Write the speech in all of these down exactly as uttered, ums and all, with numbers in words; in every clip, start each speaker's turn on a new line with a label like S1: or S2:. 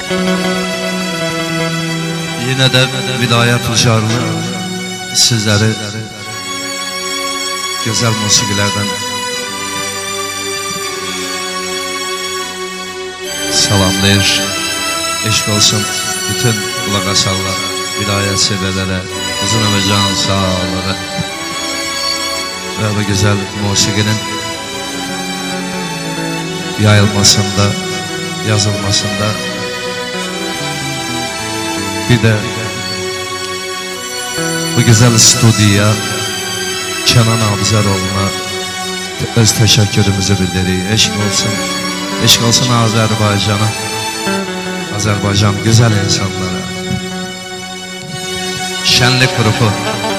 S1: Yine de vilayet ucarlı sizleri güzel musikilerden salamlayır. Eşk olsun bütün kulak asallar, vilayet severlere, uzun ömür can sağlığı ve bu güzel musikinin yayılmasında, yazılmasında, bir de bu güzel stüdyoya Kenan Abzaroğlu'na öz teşekkürümüzü bildiririk. Eşk olsun, eşk olsun Azerbaycan'a, Azerbaycan güzel insanlara. Şenlik grubu.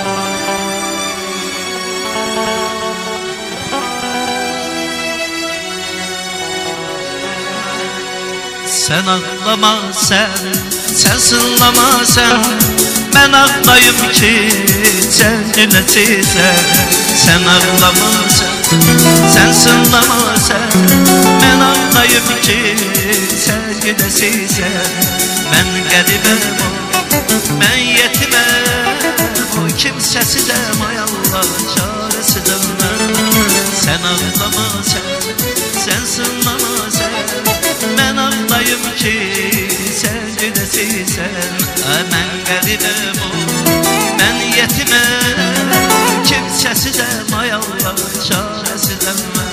S2: Sen ağlama sen, sen sınlama sen, ben ağlayım ki sen dinletisen. Sen ağlama sen, sen sınlama sen, ben ağlayım ki sen dinletisen. Ben qəribəm o, mən yetiməm o, kimsəsizəm ay Allah, çarəsizəm mən. Sen ağlama sen, sen sınlama sen, ben ağlayım ki sen güdəsisən. Mən qəribəm o, mən yetiməm, kimsəsizəm ay Allah, çarəsizəm mən.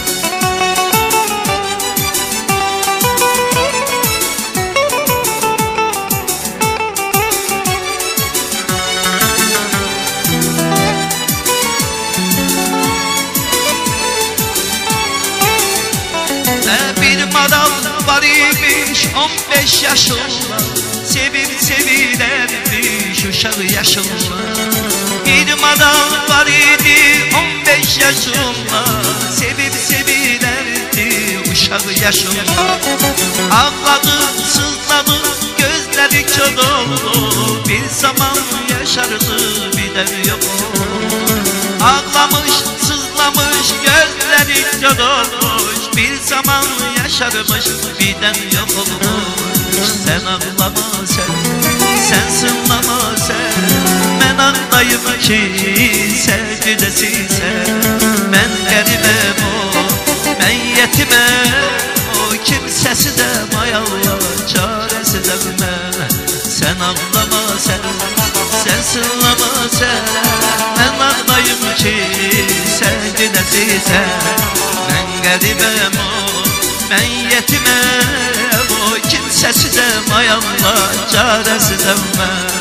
S2: Bir madam var imiş on beş yaşında, sevip sevilermiş uşağı yaşında. Bir madam var idi on beş yaşında, sevip sevilerdi uşağı yaşında. Ağladı, sızladı, gözleri kör oldu, bir zaman yaşardı bir de yok. Ağlamış, sızlamış, gözleri kör olmuş, bir zaman yaşarmış birden yok olmuş. Sen ağlama sen, sen sınlama sen, ben ağlayım ki sen güdəsisən. Ben qəribəm o, ben yetiməm o, kimsəsizəm ay Allah, çarəsizəm mən. Sen ağlama sen, sen sınlama sen, ben ağlayım ki sen güdəsisən. Ben qəribəm o, ben yetiməm o, kimsəsizəm ay Allah, çarəsizəm mən.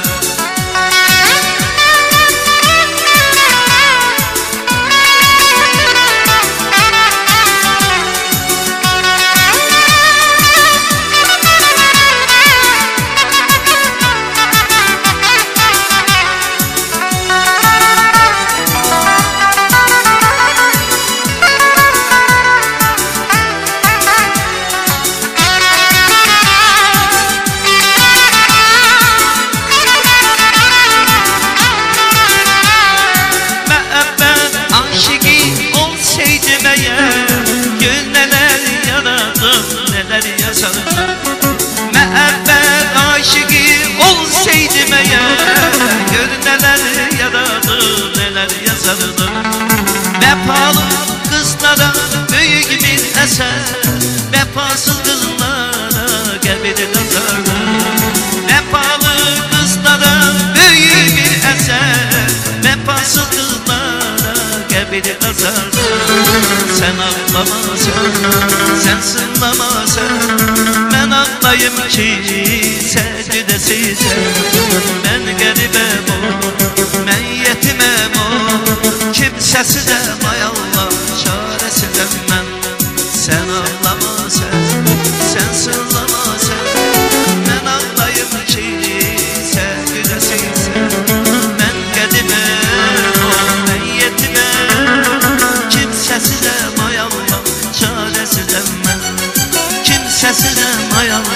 S2: Məhəbbət aşıqı olsaydım əgər, gör nələr yaradı, nələr yazardı. Vəfalı qızlara böyük bir əsər, vəfasız qızlara qəbir nazardı. Vəfalı qızlara böyük bir əsər, vəfasız qızlara qəbir nazardı. Sen ağlama sen, sen sınlama sen, ben ağlayım ki sen güdəsisən. Ben qəribəm o, ben yetiməm o, kimsəsizəm ay Allah, çarəsizəm mən. Sen ağlama sen, sen sınlama sen, ben ağlayım ki sen güdəsisən. Ben qəribəm o, ben yetiməm, kimsəsizəm ay Allah, çarəsizəm mən. Kimsəsizəm ay Allah.